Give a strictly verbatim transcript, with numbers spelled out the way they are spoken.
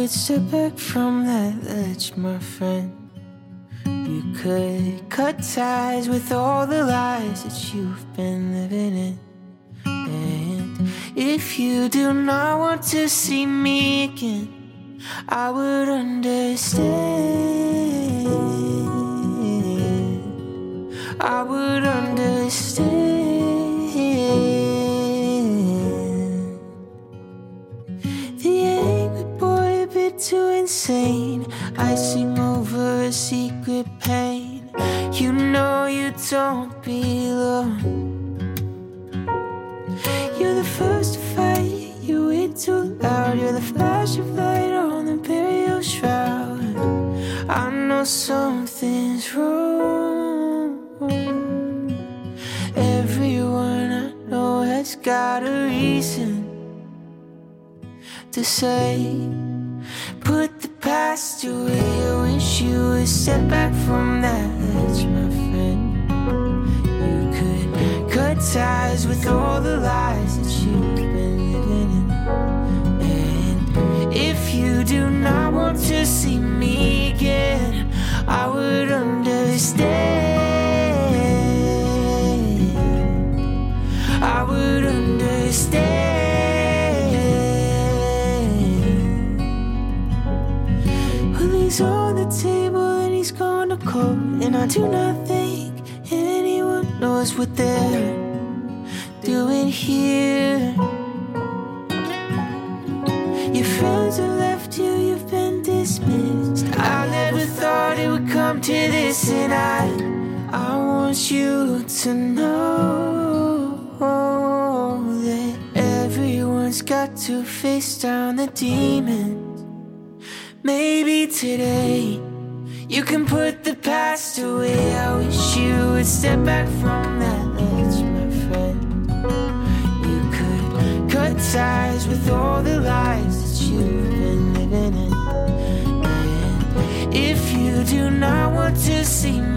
could step back from that ledge, my friend. You could cut ties with all the lies that you've been living in. And if you do not want to see me again, I would understand. I would understand. The angry boy, a bit too insane, icing over a secret pain. You know you don't belong. You're the first to fight, you wait too loud. You're the flash of light on the burial shroud. I know something's wrong. Everyone I know has got a reason to say, put the past away. I wish you would step back from that ledge, my friend. You could cut ties with all the lies that you've been living in. And if you do not want to see me again, I would understand. I would understand. He's on the table and he's gone to court, and I do not think anyone knows what they're doing here. Your friends have left you, you've been dismissed. I never thought it would come to this, and I, I want you to know that everyone's got to face down the demons. Maybe today you can put the past away. I wish you would step back from that ledge, my friend. You could cut ties with all the lies that you've been living in. And if you do not want to see me